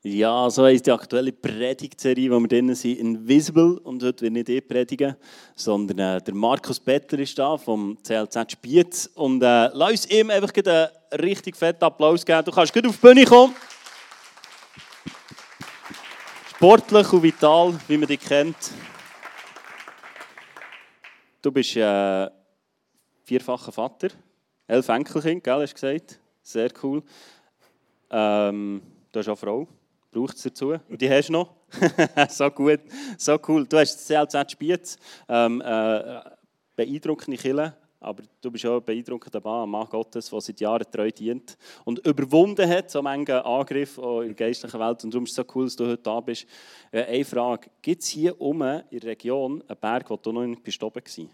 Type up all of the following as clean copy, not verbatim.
Ja, so heisst die aktuelle Predigtserie, wo wir drin sind, Invisible. Und heute will nicht ich predigen, sondern der Markus Bettler ist da vom CLZ Spiez. Und lass uns ihm einfach einen richtig fetten Applaus geben. Du kannst gut auf die Bühne kommen. Sportlich und vital, wie man dich kennt. Du bist vierfacher Vater, 11 Enkelkinder, gell, hast du gesagt. Sehr cool. Du hast auch eine Frau. Braucht es dazu? Und die hast du noch? So gut, so cool. Du hast das CLZ Spiez, beeindruckende Kirche, aber du bist auch ein beeindruckender Mann Gottes, der seit Jahren treu dient und überwunden hat, so manchen Angriff in der geistlichen Welt. Und darum ist es so cool, dass du heute da bist. Eine Frage, gibt es hier oben in der Region einen Berg, wo du noch nicht bist oben warst?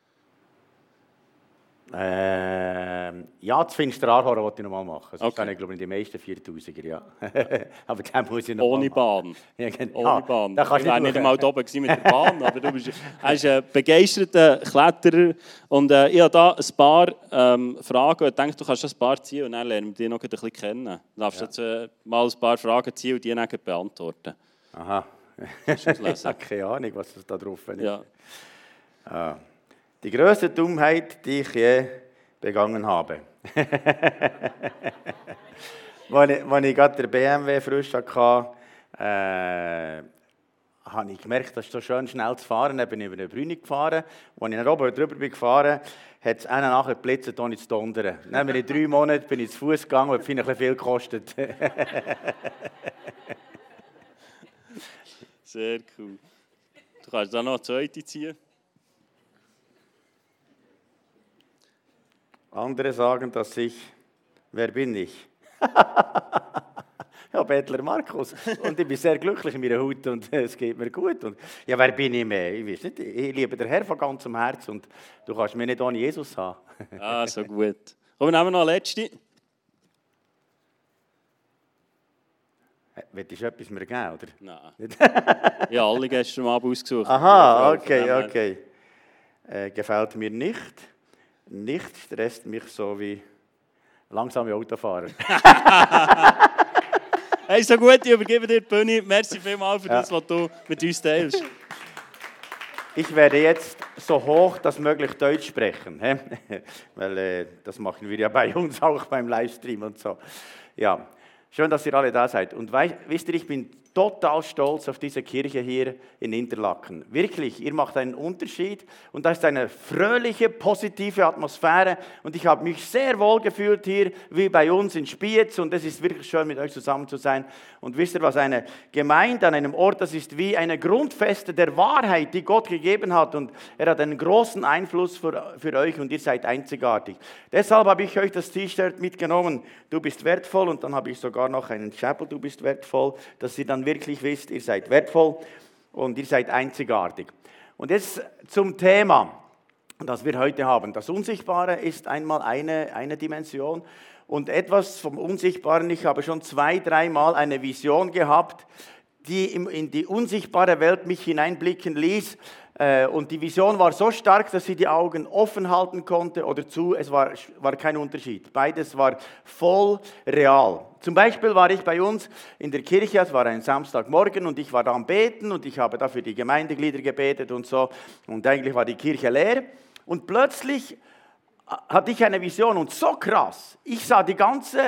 Ja, das Finsteraarhorn wollte ich noch mal machen. Das Okay. ist, glaube ich, die meisten 4000er, ja. Aber den muss ich noch Ohne mal machen. Bahn. Ja, genau. Ohne Bahn. Da kannst Ich war du nicht einmal da oben mit der Bahn, aber du bist ein begeisterter Kletterer. Und ich habe da ein paar Fragen. Ich denke, du kannst das ein paar ziehen und dann lernen wir dich noch ein bisschen kennen. Du darfst jetzt mal ein paar Fragen ziehen und die dann beantworten. Aha. Kannst du das Ich lesen? habe keine Ahnung, was das da drauf ist. Ja. Die größte Dummheit, die ich je begangen habe. Als ich gerade den BMW frisch hatte, habe ich gemerkt, dass es so schön schnell zu fahren. Dann bin ich über eine Brüne gefahren. Als ich dann oben drüber bin gefahren, hat es einen nachher geblitzt, ohne zu dondern. Dann bin ich 3 Monate bin ich zu Fuß gegangen, was ein bisschen viel gekostet. Sehr cool. Du kannst da noch eine zweite ziehen. Andere sagen, dass wer bin ich? Ja, Bettler Markus. Und ich bin sehr glücklich in meiner Haut und es geht mir gut. Und, ja, wer bin ich mehr? Ich weiß nicht, ich liebe den Herrn von ganzem Herzen und du kannst mich nicht ohne Jesus haben. Ah, so gut. Komm, wir nehmen noch eine letzte. Willst du etwas mir geben, oder? Nein. Ich habe alle gestern Abend ausgesucht. Aha, Von dem her. okay. Gefällt mir nicht. Nicht stresst mich so wie langsame Autofahrer. Hey, so gut, ich übergebe dir die Bühne. Merci vielmals für das, was du mit uns teilst. Ich werde jetzt so hoch das möglich Deutsch sprechen, weil das machen wir ja bei uns auch beim Livestream und so. Ja, schön, dass ihr alle da seid. Und wisst ihr, ich bin total stolz auf diese Kirche hier in Interlaken. Wirklich, ihr macht einen Unterschied und da ist eine fröhliche, positive Atmosphäre und ich habe mich sehr wohl gefühlt hier, wie bei uns in Spiez und es ist wirklich schön, mit euch zusammen zu sein. Und wisst ihr was, eine Gemeinde an einem Ort, das ist wie eine Grundfeste der Wahrheit, die Gott gegeben hat und er hat einen großen Einfluss für euch und ihr seid einzigartig. Deshalb habe ich euch das T-Shirt mitgenommen, du bist wertvoll und dann habe ich sogar noch einen Chapel, du bist wertvoll, dass ihr dann wirklich wisst, ihr seid wertvoll und ihr seid einzigartig. Und jetzt zum Thema, das wir heute haben. Das Unsichtbare ist einmal eine Dimension und etwas vom Unsichtbaren. Ich habe schon 2-3 Mal eine Vision gehabt, die in die unsichtbare Welt mich hineinblicken ließ. Und die Vision war so stark, dass ich die Augen offen halten konnte oder zu. Es war kein Unterschied. Beides war voll real. Zum Beispiel war ich bei uns in der Kirche, es war ein Samstagmorgen und ich war da am Beten und ich habe da für die Gemeindeglieder gebetet und so. Und eigentlich war die Kirche leer. Und plötzlich hatte ich eine Vision und so krass. Ich sah den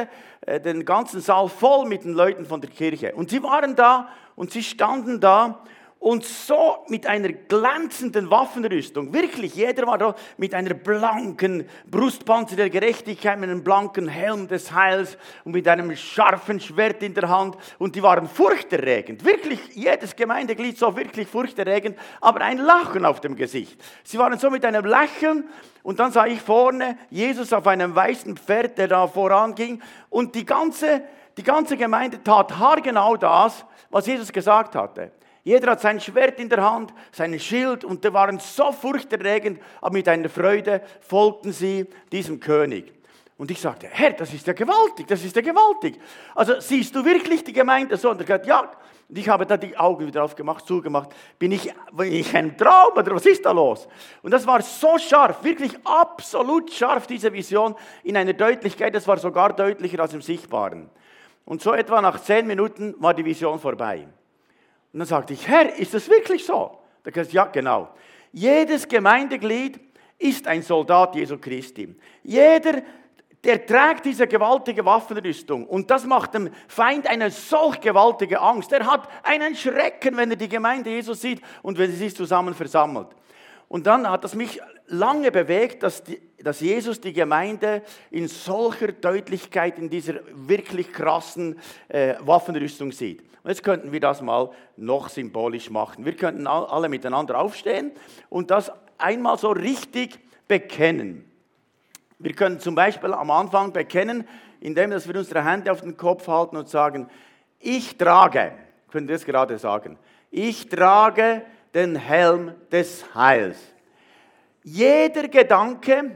ganzen Saal voll mit den Leuten von der Kirche. Und sie waren da und sie standen da. Und so mit einer glänzenden Waffenrüstung, wirklich, jeder war da mit einer blanken Brustpanzer der Gerechtigkeit, mit einem blanken Helm des Heils und mit einem scharfen Schwert in der Hand. Und die waren furchterregend, wirklich, jedes Gemeindeglied so wirklich furchterregend, aber ein Lachen auf dem Gesicht. Sie waren so mit einem Lächeln und dann sah ich vorne Jesus auf einem weißen Pferd, der da voranging und die ganze Gemeinde tat haargenau das, was Jesus gesagt hatte. Jeder hat sein Schwert in der Hand, sein Schild und die waren so furchterregend, aber mit einer Freude folgten sie diesem König. Und ich sagte, Herr, das ist ja gewaltig, das ist ja gewaltig. Also siehst du wirklich die Gemeinde so? Und er hat gesagt, ja. Und ich habe da die Augen wieder aufgemacht, zugemacht. Bin ich ein Traum oder was ist da los? Und das war so scharf, wirklich absolut scharf, diese Vision in einer Deutlichkeit. Das war sogar deutlicher als im Sichtbaren. Und so etwa nach 10 Minuten war die Vision vorbei. Und dann sagte ich, Herr, ist das wirklich so? Da hat er gesagt, ja, genau. Jedes Gemeindeglied ist ein Soldat Jesu Christi. Jeder, der trägt diese gewaltige Waffenrüstung. Und das macht dem Feind eine solch gewaltige Angst. Er hat einen Schrecken, wenn er die Gemeinde Jesu sieht und wenn sie sich zusammen versammelt. Und dann hat es mich lange bewegt, dass Jesus die Gemeinde in solcher Deutlichkeit in dieser wirklich krassen Waffenrüstung sieht. Und jetzt könnten wir das mal noch symbolisch machen. Wir könnten alle miteinander aufstehen und das einmal so richtig bekennen. Wir können zum Beispiel am Anfang bekennen, indem wir unsere Hände auf den Kopf halten und sagen, ich trage, können wir das gerade sagen, ich trage den Helm des Heils. Jeden Gedanken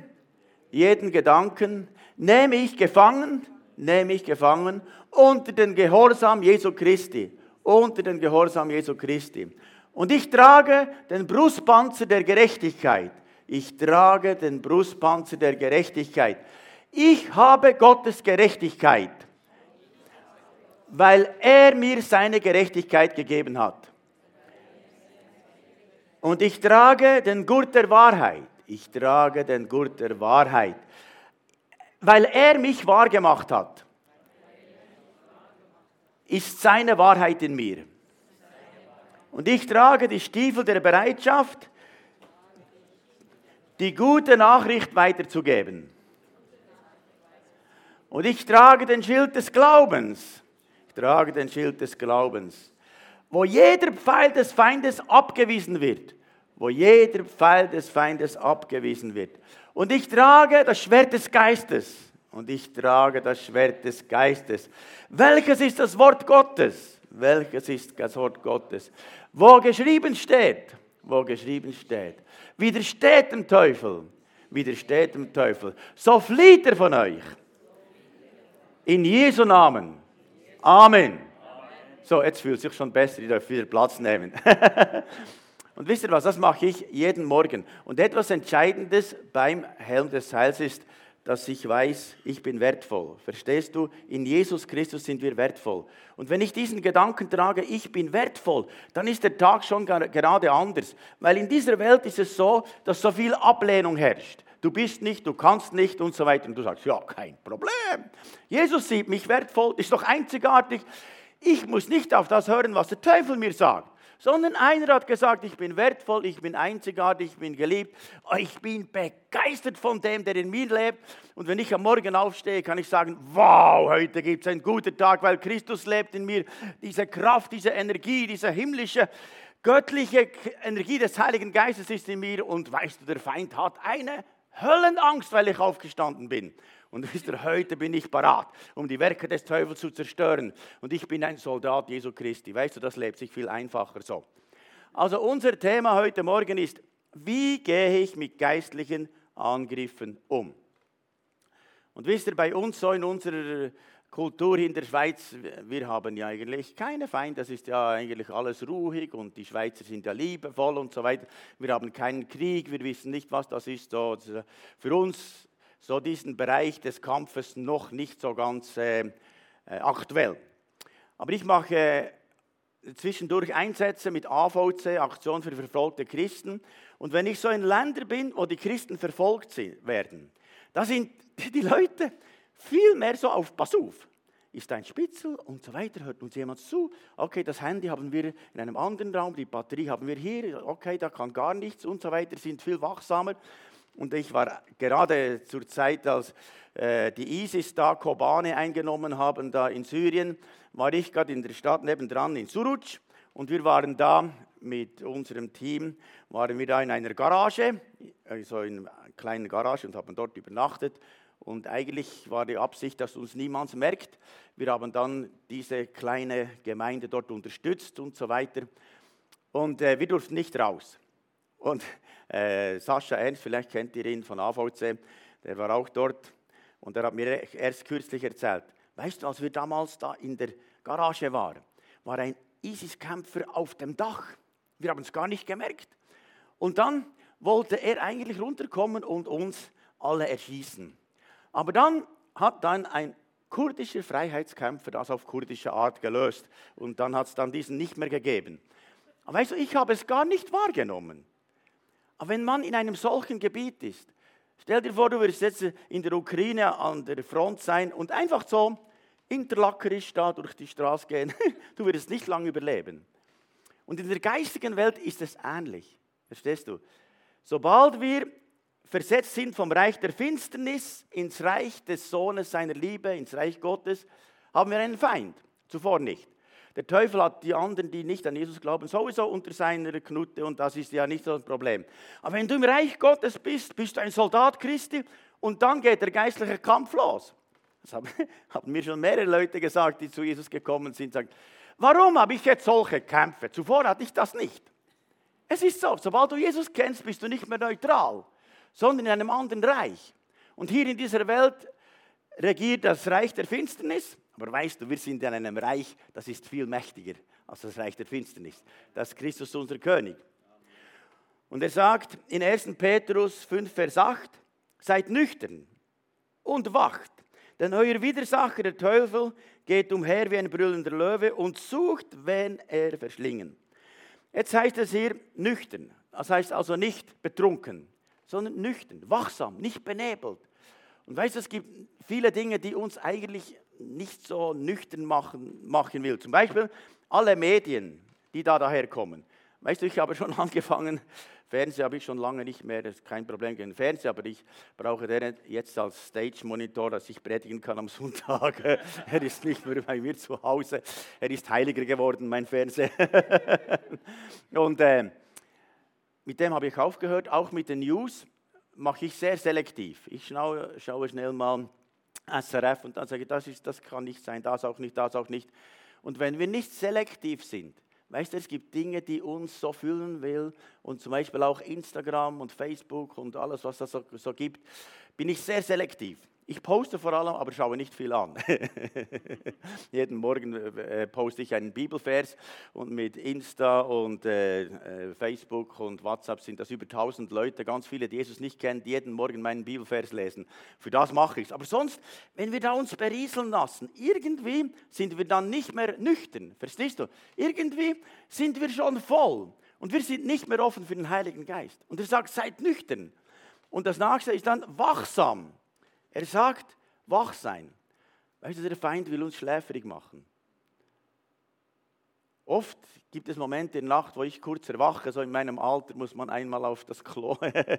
nehme ich gefangen unter den Gehorsam Jesu Christi. Und ich trage den Brustpanzer der Gerechtigkeit. Ich habe Gottes Gerechtigkeit, weil er mir seine Gerechtigkeit gegeben hat. Und ich trage den Gurt der Wahrheit. Weil er mich wahr gemacht hat, ist seine Wahrheit in mir. Und ich trage die Stiefel der Bereitschaft, die gute Nachricht weiterzugeben. Und ich trage den Schild des Glaubens. Wo jeder Pfeil des Feindes abgewiesen wird. Und ich trage das Schwert des Geistes. Welches ist das Wort Gottes? Wo geschrieben steht. Widersteht dem Teufel. So flieht er von euch. In Jesu Namen. Amen. So, jetzt fühlt es sich schon besser, ihr dürft wieder Platz nehmen. Und wisst ihr was, das mache ich jeden Morgen. Und etwas Entscheidendes beim Helm des Heils ist, dass ich weiß, ich bin wertvoll. Verstehst du? In Jesus Christus sind wir wertvoll. Und wenn ich diesen Gedanken trage, ich bin wertvoll, dann ist der Tag schon gerade anders. Weil in dieser Welt ist es so, dass so viel Ablehnung herrscht. Du bist nicht, du kannst nicht und so weiter. Und du sagst, ja, kein Problem. Jesus sieht mich wertvoll, ist doch einzigartig. Ich muss nicht auf das hören, was der Teufel mir sagt. Sondern einer hat gesagt, ich bin wertvoll, ich bin einzigartig, ich bin geliebt. Ich bin begeistert von dem, der in mir lebt. Und wenn ich am Morgen aufstehe, kann ich sagen, wow, heute gibt es einen guten Tag, weil Christus lebt in mir. Diese Kraft, diese Energie, diese himmlische, göttliche Energie des Heiligen Geistes ist in mir. Und weißt du, der Feind hat eine Höllenangst, weil ich aufgestanden bin. Und wisst ihr, heute bin ich parat, um die Werke des Teufels zu zerstören. Und ich bin ein Soldat Jesu Christi. Weißt du, das lebt sich viel einfacher so. Also unser Thema heute Morgen ist, wie gehe ich mit geistlichen Angriffen um? Und wisst ihr, bei uns so in unserer Kultur in der Schweiz, wir haben ja eigentlich keine Feinde, das ist ja eigentlich alles ruhig und die Schweizer sind ja liebevoll und so weiter. Wir haben keinen Krieg, wir wissen nicht, was das ist. So, für uns so diesen Bereich des Kampfes noch nicht so ganz aktuell. Aber ich mache zwischendurch Einsätze mit AVC, Aktion für verfolgte Christen. Und wenn ich so in Ländern bin, wo die Christen verfolgt werden, da sind die Leute viel mehr so auf Pass auf. Ist ein Spitzel und so weiter, hört uns jemand zu. Okay, das Handy haben wir in einem anderen Raum, die Batterie haben wir hier. Okay, da kann gar nichts und so weiter, sind viel wachsamer. Und ich war gerade zur Zeit, als die ISIS da Kobane eingenommen haben, da in Syrien, war ich gerade in der Stadt nebendran in Suruc. Und wir waren da mit unserem Team, waren wir da in einer Garage, also in einer kleinen Garage und haben dort übernachtet. Und eigentlich war die Absicht, dass uns niemand merkt. Wir haben dann diese kleine Gemeinde dort unterstützt und so weiter. Und wir durften nicht raus. Und Sascha Ernst, vielleicht kennt ihr ihn von AVC, der war auch dort. Und er hat mir erst kürzlich erzählt, weißt du, als wir damals da in der Garage waren, war ein ISIS-Kämpfer auf dem Dach. Wir haben es gar nicht gemerkt. Und dann wollte er eigentlich runterkommen und uns alle erschießen. Aber dann hat ein kurdischer Freiheitskämpfer das auf kurdische Art gelöst. Und dann hat es dann diesen nicht mehr gegeben. Aber weißt du, ich habe es gar nicht wahrgenommen. Aber wenn man in einem solchen Gebiet ist, stell dir vor, du würdest jetzt in der Ukraine an der Front sein und einfach so interlackerisch da durch die Straße gehen. Du würdest nicht lange überleben. Und in der geistigen Welt ist es ähnlich. Verstehst du? Sobald wir versetzt sind vom Reich der Finsternis ins Reich des Sohnes seiner Liebe, ins Reich Gottes, haben wir einen Feind. Zuvor nicht. Der Teufel hat die anderen, die nicht an Jesus glauben, sowieso unter seiner Knute und das ist ja nicht so ein Problem. Aber wenn du im Reich Gottes bist, bist du ein Soldat Christi und dann geht der geistliche Kampf los. Das haben mir schon mehrere Leute gesagt, die zu Jesus gekommen sind, sagen, warum habe ich jetzt solche Kämpfe? Zuvor hatte ich das nicht. Es ist so, sobald du Jesus kennst, bist du nicht mehr neutral, sondern in einem anderen Reich. Und hier in dieser Welt regiert das Reich der Finsternis. Aber weißt du, wir sind in einem Reich, das ist viel mächtiger als das Reich der Finsternis. Das ist Christus, unser König. Und er sagt in 1. Petrus 5, Vers 8, seid nüchtern und wacht, denn euer Widersacher, der Teufel, geht umher wie ein brüllender Löwe und sucht, wen er verschlingen. Jetzt heißt es hier nüchtern. Das heißt also nicht betrunken, sondern nüchtern, wachsam, nicht benebelt. Und weißt du, es gibt viele Dinge, die uns eigentlich nicht so nüchtern machen will. Zum Beispiel alle Medien, die daherkommen. Weißt du, ich habe schon angefangen, Fernseher habe ich schon lange nicht mehr, das ist kein Problem gegen Fernseher, aber ich brauche den jetzt als Stage-Monitor, dass ich predigen kann am Sonntag. Er ist nicht mehr bei mir zu Hause, er ist heiliger geworden, mein Fernseher. Und mit dem habe ich aufgehört, auch mit den News mache ich sehr selektiv. Ich schaue schnell mal SRF und dann sage ich, das kann nicht sein, das auch nicht, das auch nicht. Und wenn wir nicht selektiv sind, weißt du, es gibt Dinge, die uns so füllen will und zum Beispiel auch Instagram und Facebook und alles, was es so gibt, bin ich sehr selektiv. Ich poste vor allem, aber schaue nicht viel an. Jeden Morgen poste ich einen Bibelvers und mit Insta und Facebook und WhatsApp sind das über 1000 Leute, ganz viele, die Jesus nicht kennen, die jeden Morgen meinen Bibelvers lesen. Für das mache ich es. Aber sonst, wenn wir da uns berieseln lassen, irgendwie sind wir dann nicht mehr nüchtern. Verstehst du? Irgendwie sind wir schon voll und wir sind nicht mehr offen für den Heiligen Geist. Und er sagt, seid nüchtern. Und das nächste ist dann wachsam. Er sagt, wach sein. Weißt du, der Feind will uns schläfrig machen. Oft gibt es Momente in der Nacht, wo ich kurz erwache, so in meinem Alter muss man einmal auf das Klo.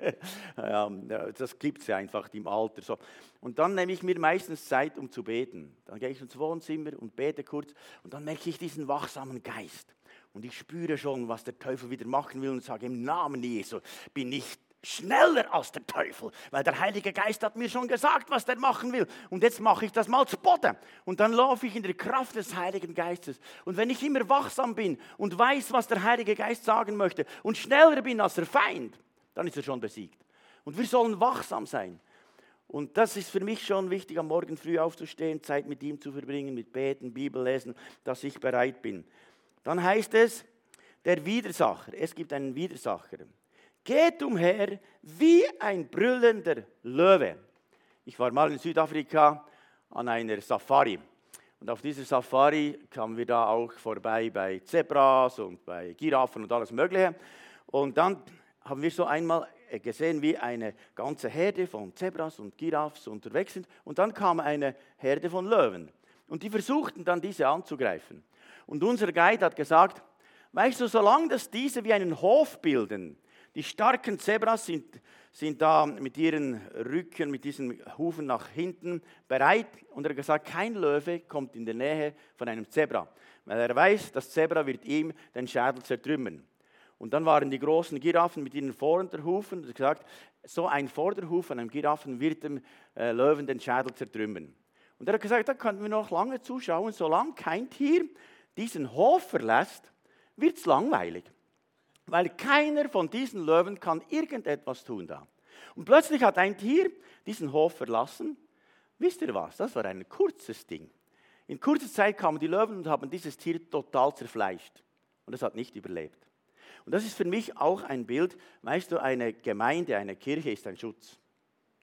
Ja, das gibt es ja einfach im Alter. So. Und dann nehme ich mir meistens Zeit, um zu beten. Dann gehe ich ins Wohnzimmer und bete kurz und dann merke ich diesen wachsamen Geist. Und ich spüre schon, was der Teufel wieder machen will und sage, im Namen Jesu bin ich schneller als der Teufel, weil der Heilige Geist hat mir schon gesagt, was der machen will. Und jetzt mache ich das mal zu Boden. Und dann laufe ich in der Kraft des Heiligen Geistes. Und wenn ich immer wachsam bin und weiß, was der Heilige Geist sagen möchte und schneller bin als der Feind, dann ist er schon besiegt. Und wir sollen wachsam sein. Und das ist für mich schon wichtig, am Morgen früh aufzustehen, Zeit mit ihm zu verbringen, mit Beten, Bibel lesen, dass ich bereit bin. Dann heißt es, der Widersacher, es gibt einen Widersacher. Geht umher wie ein brüllender Löwe. Ich war mal in Südafrika an einer Safari. Und auf dieser Safari kamen wir da auch vorbei bei Zebras und bei Giraffen und alles Mögliche. Und dann haben wir so einmal gesehen, wie eine ganze Herde von Zebras und Giraffes unterwegs sind. Und dann kam eine Herde von Löwen. Und die versuchten dann, diese anzugreifen. Und unser Guide hat gesagt, weißt du, solange dass diese wie einen Hof bilden, die starken Zebras sind da mit ihren Rücken, mit diesen Hufen nach hinten bereit. Und er hat gesagt, kein Löwe kommt in der Nähe von einem Zebra. Weil er weiß, das Zebra wird ihm den Schädel zertrümmern. Und dann waren die großen Giraffen mit ihren Vorderhufen. Er hat gesagt, so ein Vorderhuf von einem Giraffen wird dem Löwen den Schädel zertrümmern. Und er hat gesagt, da könnten wir noch lange zuschauen. Solange kein Tier diesen Hof verlässt, wird es langweilig. Weil keiner von diesen Löwen kann irgendetwas tun da. Und plötzlich hat ein Tier diesen Hof verlassen. Wisst ihr was? Das war ein kurzes Ding. In kurzer Zeit kamen die Löwen und haben dieses Tier total zerfleischt. Und es hat nicht überlebt. Und das ist für mich auch ein Bild. Weißt du, eine Gemeinde, eine Kirche ist ein Schutz.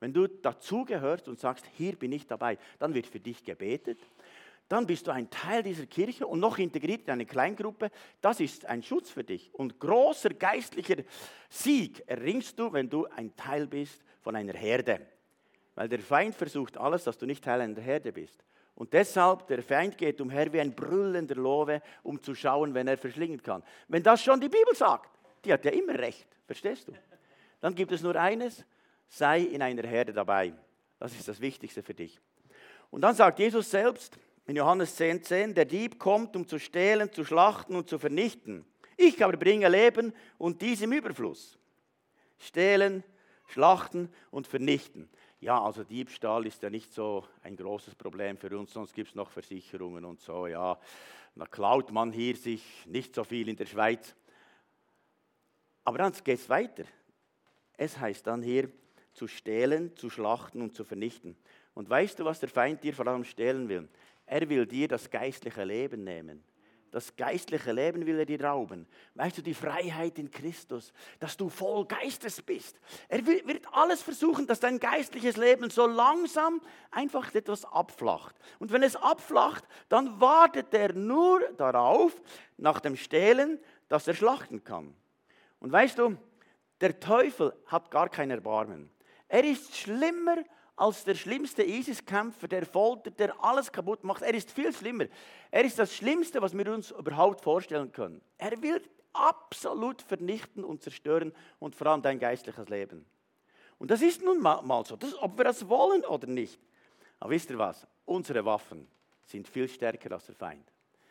wenn du dazugehörst und sagst, hier bin ich dabei, dann wird für dich gebetet. Dann bist du ein Teil dieser Kirche und noch integriert in eine Kleingruppe. Das ist ein Schutz für dich. Und großer geistlicher Sieg erringst du, wenn du ein Teil bist von einer Herde. Weil der Feind versucht alles, dass du nicht Teil einer Herde bist. Und deshalb, der Feind geht umher wie ein brüllender Löwe, um zu schauen, wenn er verschlingen kann. Wenn das schon die Bibel sagt, die hat ja immer recht, verstehst du? Dann gibt es nur eines, sei in einer Herde dabei. Das ist das Wichtigste für dich. Und dann sagt Jesus selbst in Johannes 10,10, der Dieb kommt, um zu stehlen, zu schlachten und zu vernichten. Ich aber bringe Leben und dies im Überfluss. Stehlen, schlachten und vernichten. Ja, also Diebstahl ist ja nicht so ein großes Problem für uns, sonst gibt es noch Versicherungen und so, ja. Da klaut man hier sich nicht so viel in der Schweiz. Aber dann geht es weiter. Es heißt dann hier, zu stehlen, zu schlachten und zu vernichten. Und weißt du, was der Feind dir vor allem stehlen will? Er will dir das geistliche Leben nehmen. Das geistliche Leben will er dir rauben. Weißt du, die Freiheit in Christus, dass du voll Geistes bist. Er wird alles versuchen, dass dein geistliches Leben so langsam einfach etwas abflacht. Und wenn es abflacht, dann wartet er nur darauf, nach dem Stehlen, dass er schlachten kann. Und weißt du, der Teufel hat gar kein Erbarmen. Er ist schlimmer als der schlimmste ISIS-Kämpfer, der foltert, der alles kaputt macht. Er ist viel schlimmer. Er ist das Schlimmste, was wir uns überhaupt vorstellen können. Er will absolut vernichten und zerstören und vor allem dein geistliches Leben. Und das ist nun mal so, ob wir das wollen oder nicht. Aber wisst ihr was? Unsere Waffen sind viel stärker als der Feind.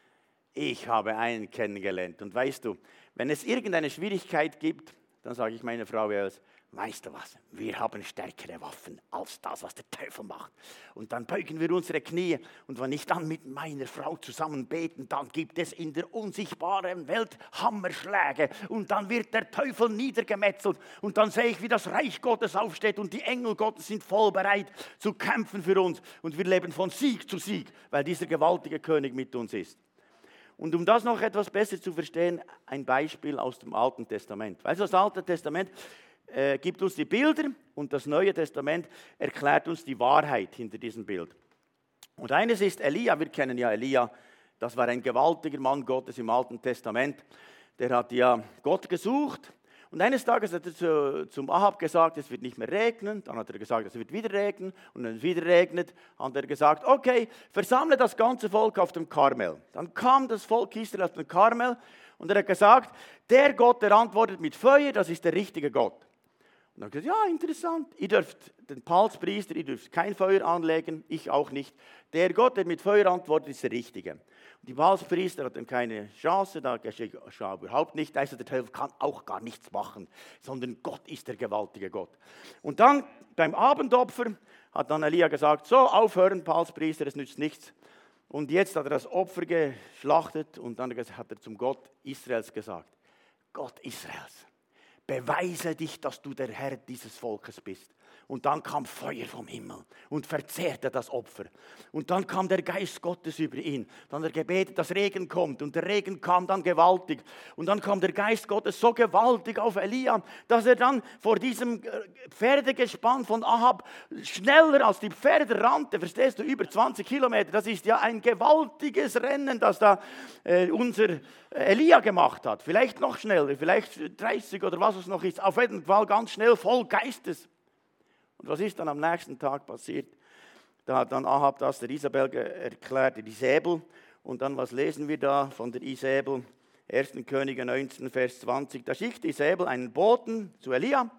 Ich habe einen kennengelernt und weißt du, wenn es irgendeine Schwierigkeit gibt, dann sage ich meiner Frau Els, weißt du was, wir haben stärkere Waffen als das, was der Teufel macht. Und dann beugen wir unsere Knie und wenn ich dann mit meiner Frau zusammen beten, dann gibt es in der unsichtbaren Welt Hammerschläge und dann wird der Teufel niedergemetzelt und dann sehe ich, wie das Reich Gottes aufsteht und die Engel Gottes sind voll bereit zu kämpfen für uns und wir leben von Sieg zu Sieg, weil dieser gewaltige König mit uns ist. Und um das noch etwas besser zu verstehen, ein Beispiel aus dem Alten Testament. Weißt du, das Alte Testament gibt uns die Bilder und das Neue Testament erklärt uns die Wahrheit hinter diesem Bild. Und eines ist Elia, wir kennen ja Elia, das war ein gewaltiger Mann Gottes im Alten Testament. Der hat ja Gott gesucht. Und eines Tages hat er zum Ahab gesagt, es wird nicht mehr regnen. Dann hat er gesagt, es wird wieder regnen. Und wenn es wieder regnet, hat er gesagt, okay, versammle das ganze Volk auf dem Karmel. Dann kam das Volk Israel auf den Karmel und er hat gesagt, der Gott, der antwortet mit Feuer, das ist der richtige Gott. Und er hat gesagt, ja, interessant, ihr dürft den Palspriester, ihr dürft kein Feuer anlegen, ich auch nicht. Der Gott, der mit Feuer antwortet, ist der richtige. Und die Palspriester hatten keine Chance, da geschah überhaupt nicht. Also der Teufel kann auch gar nichts machen, sondern Gott ist der gewaltige Gott. Und dann beim Abendopfer hat dann Elia gesagt, so aufhören Palspriester, es nützt nichts. Und jetzt hat er das Opfer geschlachtet und dann hat er zum Gott Israels gesagt, Gott Israels, beweise dich, dass du der Herr dieses Volkes bist. Und dann kam Feuer vom Himmel und verzehrte das Opfer. Und dann kam der Geist Gottes über ihn. Dann hat er gebetet, dass Regen kommt. Und der Regen kam dann gewaltig. Und dann kam der Geist Gottes so gewaltig auf Elia, dass er dann vor diesem Pferdegespann von Ahab schneller als die Pferde rannte. Verstehst du, über 20 Kilometer. Das ist ja ein gewaltiges Rennen, das da unser Elia gemacht hat. Vielleicht noch schneller, vielleicht 30 oder was es noch ist. Auf jeden Fall ganz schnell, voll Geistes. Und was ist dann am nächsten Tag passiert? Da hat dann Ahab das der Isabel erklärt, die Isabel. Und dann, was lesen wir da von der Isabel? 1. Könige 19, Vers 20. Da schickte Isabel einen Boten zu Elia,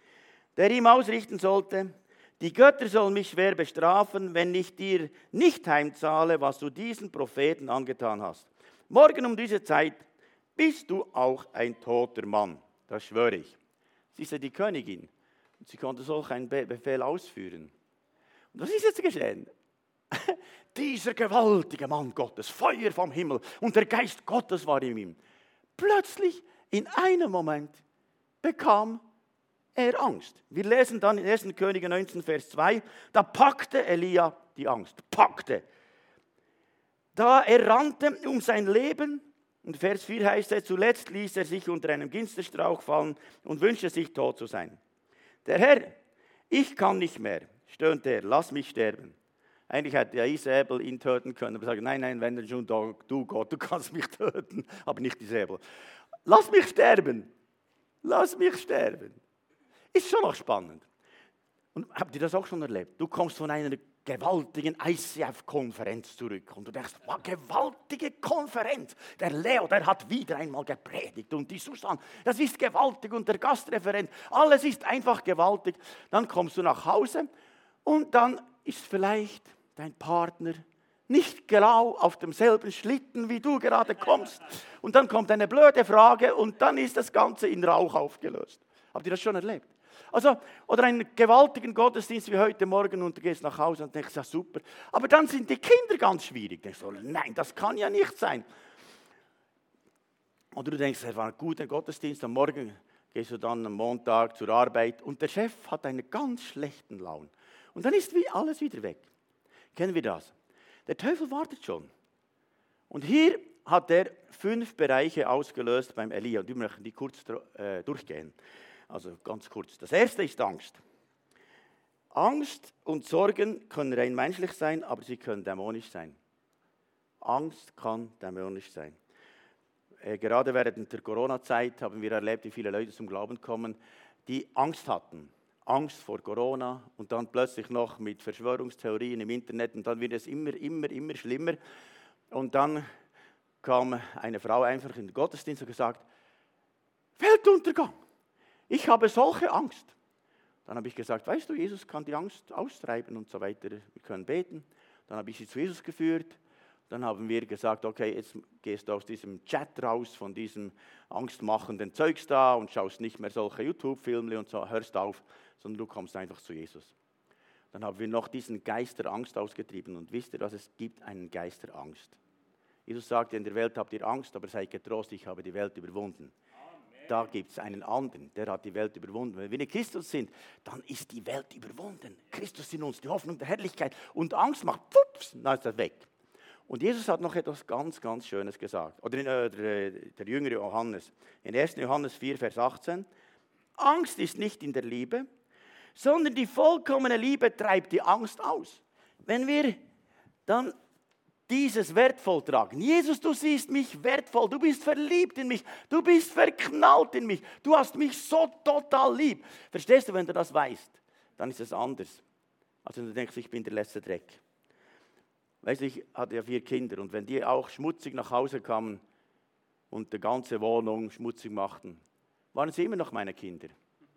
der ihm ausrichten sollte, die Götter sollen mich schwer bestrafen, wenn ich dir nicht heimzahle, was du diesen Propheten angetan hast. Morgen um diese Zeit bist du auch ein toter Mann. Das schwöre ich. Sie ist ja die Königin. Und sie konnte solch einen Befehl ausführen. Und was ist jetzt geschehen? Dieser gewaltige Mann Gottes, Feuer vom Himmel und der Geist Gottes war in ihm. Plötzlich, in einem Moment, bekam er Angst. Wir lesen dann in 1. Könige 19, Vers 2, da packte Elia die Angst. Packte. Da er rannte um sein Leben, und Vers 4 heißt es, zuletzt ließ er sich unter einem Ginsterstrauch fallen und wünschte sich tot zu sein. Der Herr Ich kann nicht mehr, stöhnte er, lass mich sterben. Eigentlich hätte ja Isabel ihn töten können, aber sagt, nein, wenn denn schon du Gott, du kannst mich töten, aber nicht Isabel. Lass mich sterben, lass mich sterben. Ist schon noch spannend. Und habt ihr das auch schon erlebt? Du kommst von einer gewaltigen ICF-Konferenz zurück und du denkst, wow, gewaltige Konferenz. Der Leo, der hat wieder einmal gepredigt und die Susanne, das ist gewaltig und der Gastreferent, alles ist einfach gewaltig. Dann kommst du nach Hause und dann ist vielleicht dein Partner nicht genau auf demselben Schlitten, wie du gerade kommst. Und dann kommt eine blöde Frage und dann ist das Ganze in Rauch aufgelöst. Habt ihr das schon erlebt? Also, oder einen gewaltigen Gottesdienst wie heute Morgen und du gehst nach Hause und denkst, ja super. Aber dann sind die Kinder ganz schwierig. Denkst du, nein, das kann ja nicht sein. Oder du denkst, es war ein guter Gottesdienst, am Morgen gehst du dann am Montag zur Arbeit und der Chef hat einen ganz schlechten Laune. Und dann ist wie alles wieder weg. Kennen wir das? Der Teufel wartet schon. Und hier hat er 5 Bereiche ausgelöst beim Elia. Und wir möchten die kurz durchgehen. Also ganz kurz. Das erste ist Angst. Angst und Sorgen können rein menschlich sein, aber sie können dämonisch sein. Angst kann dämonisch sein. Gerade während der Corona-Zeit haben wir erlebt, wie viele Leute zum Glauben kommen, die Angst hatten. Angst vor Corona und dann plötzlich noch mit Verschwörungstheorien im Internet und dann wird es immer schlimmer. Und dann kam eine Frau einfach in den Gottesdienst und gesagt, Weltuntergang. Ich habe solche Angst. Dann habe ich gesagt, weißt du, Jesus kann die Angst austreiben und so weiter. Wir können beten. Dann habe ich sie zu Jesus geführt. Dann haben wir gesagt, okay, jetzt gehst du aus diesem Chat raus, von diesem angstmachenden Zeugs da und schaust nicht mehr solche YouTube-Filme und so, hörst auf, sondern du kommst einfach zu Jesus. Dann haben wir noch diesen Geist der Angst ausgetrieben. Und wisst ihr, dass es gibt einen Geist der Angst? Jesus sagte, in der Welt habt ihr Angst, aber seid getrost, ich habe die Welt überwunden. Da gibt es einen anderen, der hat die Welt überwunden. Wenn wir in Christus sind, dann ist die Welt überwunden. Christus in uns, die Hoffnung der Herrlichkeit. Und Angst macht, pfups, dann ist das weg. Und Jesus hat noch etwas ganz, ganz Schönes gesagt. Oder der jüngere Johannes. In 1. Johannes 4, Vers 18. Angst ist nicht in der Liebe, sondern die vollkommene Liebe treibt die Angst aus. Wenn wir dann dieses wertvoll tragen. Jesus, du siehst mich wertvoll, du bist verliebt in mich, du bist verknallt in mich, du hast mich so total lieb. Verstehst du, wenn du das weißt, dann ist es anders. Also wenn du denkst, ich bin der letzte Dreck. Weißt du, ich hatte ja 4 Kinder und wenn die auch schmutzig nach Hause kamen und die ganze Wohnung schmutzig machten, waren sie immer noch meine Kinder.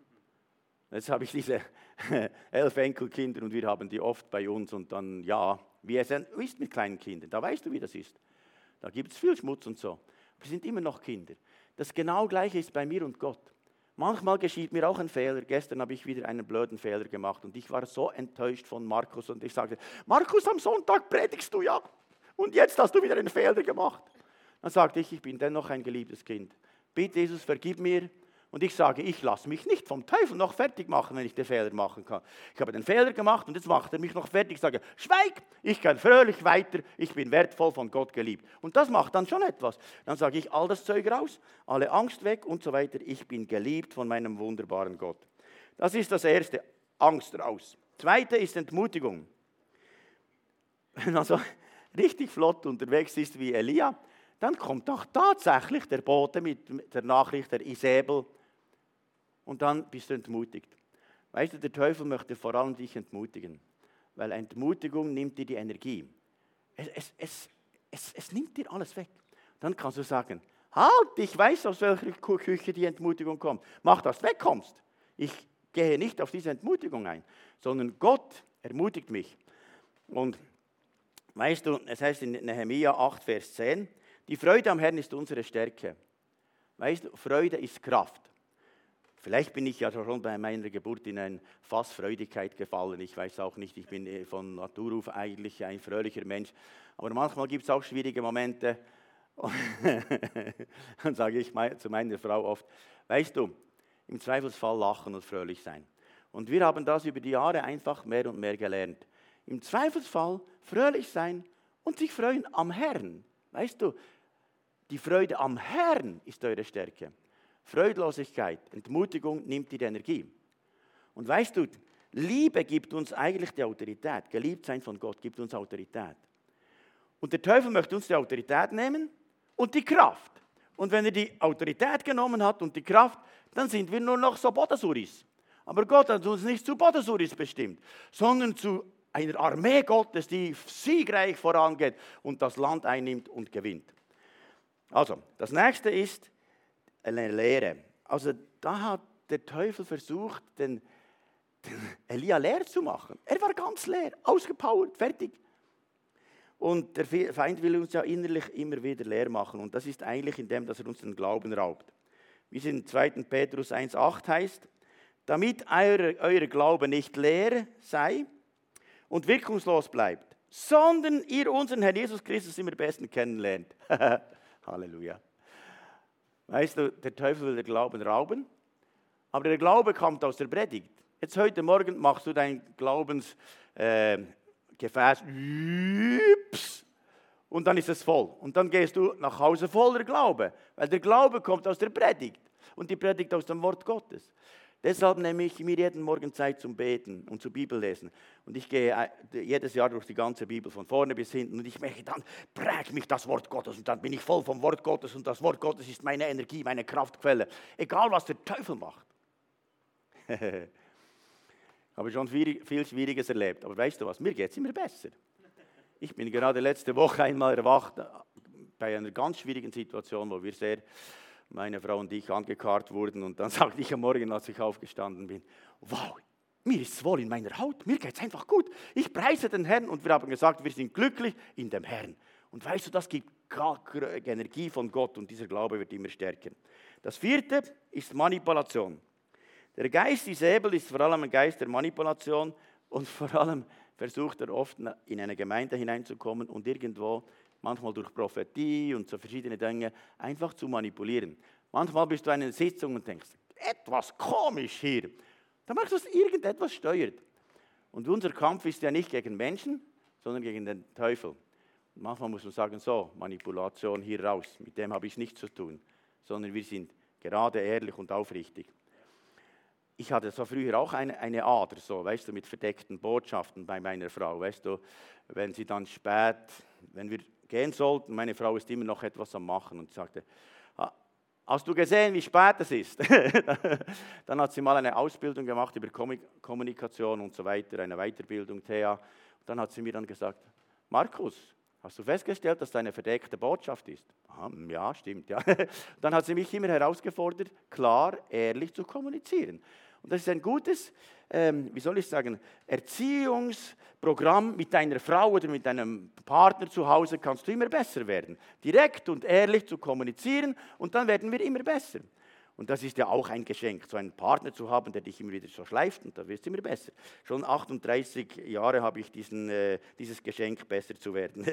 Jetzt habe ich diese 11 Enkelkinder und wir haben die oft bei uns und dann, ja, wie es ist mit kleinen Kindern, da weißt du, wie das ist. Da gibt es viel Schmutz und so. Wir sind immer noch Kinder. Das genau Gleiche ist bei mir und Gott. Manchmal geschieht mir auch ein Fehler. Gestern habe ich wieder einen blöden Fehler gemacht und ich war so enttäuscht von Markus und ich sagte, Markus, am Sonntag predigst du ja und jetzt hast du wieder einen Fehler gemacht. Dann sagte ich bin dennoch ein geliebtes Kind. Bitte Jesus, vergib mir. Und ich sage, ich lasse mich nicht vom Teufel noch fertig machen, wenn ich den Fehler machen kann. Ich habe den Fehler gemacht und jetzt macht er mich noch fertig. Ich sage, schweig, ich kann fröhlich weiter, ich bin wertvoll, von Gott geliebt. Und das macht dann schon etwas. Dann sage ich all das Zeug raus, alle Angst weg und so weiter. Ich bin geliebt von meinem wunderbaren Gott. Das ist das Erste, Angst raus. Zweite ist Entmutigung. Wenn man so richtig flott unterwegs ist wie Elia, dann kommt doch tatsächlich der Bote mit der Nachricht der Isabel. Und dann bist du entmutigt. Weißt du, der Teufel möchte vor allem dich entmutigen. Weil Entmutigung nimmt dir die Energie. Es nimmt dir alles weg. Dann kannst du sagen, halt, ich weiß, aus welcher Küche die Entmutigung kommt. Mach, dass du wegkommst. Ich gehe nicht auf diese Entmutigung ein, sondern Gott ermutigt mich. Und weißt du, es heißt in Nehemia 8, Vers 10, die Freude am Herrn ist unsere Stärke. Weißt du, Freude ist Kraft. Vielleicht bin ich ja schon bei meiner Geburt in eine Fassfreudigkeit gefallen. Ich weiß auch nicht, ich bin von Natur auf eigentlich ein fröhlicher Mensch. Aber manchmal gibt es auch schwierige Momente. Dann sage ich zu meiner Frau oft, weißt du, im Zweifelsfall lachen und fröhlich sein. Und wir haben das über die Jahre einfach mehr und mehr gelernt. Im Zweifelsfall fröhlich sein und sich freuen am Herrn. Weißt du, die Freude am Herrn ist eure Stärke. Freudlosigkeit, Entmutigung nimmt dir die Energie. Und weißt du, Liebe gibt uns eigentlich die Autorität. Geliebt sein von Gott gibt uns Autorität. Und der Teufel möchte uns die Autorität nehmen und die Kraft. Und wenn er die Autorität genommen hat und die Kraft, dann sind wir nur noch so Bodasuris. Aber Gott hat uns nicht zu Bodasuris bestimmt, sondern zu einer Armee Gottes, die siegreich vorangeht und das Land einnimmt und gewinnt. Also, das nächste ist eine Lehre. Also, da hat der Teufel versucht, den Elia leer zu machen. Er war ganz leer, ausgepowert, fertig. Und der Feind will uns ja innerlich immer wieder leer machen. Und das ist eigentlich in dem, dass er uns den Glauben raubt. Wie es in 2. Petrus 1,8 heißt, damit euer Glaube nicht leer sei und wirkungslos bleibt, sondern ihr unseren Herrn Jesus Christus immer besten kennenlernt. Halleluja. Weißt du, der Teufel will den Glauben rauben, aber der Glaube kommt aus der Predigt. Jetzt heute Morgen machst du dein Glaubensgefäß und dann ist es voll. Und dann gehst du nach Hause voller Glaube, weil der Glaube kommt aus der Predigt und die Predigt aus dem Wort Gottes. Deshalb nehme ich mir jeden Morgen Zeit zum Beten und zu Bibellesen. Und ich gehe jedes Jahr durch die ganze Bibel, von vorne bis hinten. Und ich merke, dann prägt mich das Wort Gottes. Und dann bin ich voll vom Wort Gottes. Und das Wort Gottes ist meine Energie, meine Kraftquelle. Egal, was der Teufel macht. Habe schon viel Schwieriges erlebt. Aber weißt du was, mir geht es immer besser. Ich bin gerade letzte Woche einmal erwacht bei einer ganz schwierigen Situation, wo wir sehr, meine Frau und ich, angekarrt wurden. Und dann sagte ich am Morgen, als ich aufgestanden bin, wow, mir ist es wohl in meiner Haut, mir geht es einfach gut. Ich preise den Herrn und wir haben gesagt, wir sind glücklich in dem Herrn. Und weißt du, das gibt Energie von Gott und dieser Glaube wird immer stärker. Das 4. ist Manipulation. Der Geist Isabel ist vor allem ein Geist der Manipulation und vor allem versucht er oft in eine Gemeinde hineinzukommen und irgendwo, manchmal durch Prophetie und so verschiedene Dinge, einfach zu manipulieren. Manchmal bist du in einer Sitzung und denkst, etwas komisch hier. Dann merkst du, dass irgendetwas steuert. Und unser Kampf ist ja nicht gegen Menschen, sondern gegen den Teufel. Und manchmal muss man sagen, so, Manipulation hier raus, mit dem habe ich nichts zu tun, sondern wir sind gerade ehrlich und aufrichtig. Ich hatte so früher auch eine Ader, so, weißt du, mit verdeckten Botschaften bei meiner Frau. Weißt du, wenn sie dann spät, wenn wir gehen sollten, meine Frau ist immer noch etwas am Machen und sagte, hast du gesehen, wie spät es ist? Dann hat sie mal eine Ausbildung gemacht über Kommunikation und so weiter, eine Weiterbildung, TH. Dann hat sie mir dann gesagt, Markus, hast du festgestellt, dass das eine verdeckte Botschaft ist? Ja, stimmt, ja. Dann hat sie mich immer herausgefordert, klar, ehrlich zu kommunizieren. Und das ist ein gutes, Erziehungsprogramm mit deiner Frau oder mit deinem Partner zu Hause, kannst du immer besser werden. Direkt und ehrlich zu kommunizieren und dann werden wir immer besser. Und das ist ja auch ein Geschenk, so einen Partner zu haben, der dich immer wieder so schleift und da wirst du immer besser. Schon 38 Jahre habe ich dieses Geschenk, besser zu werden.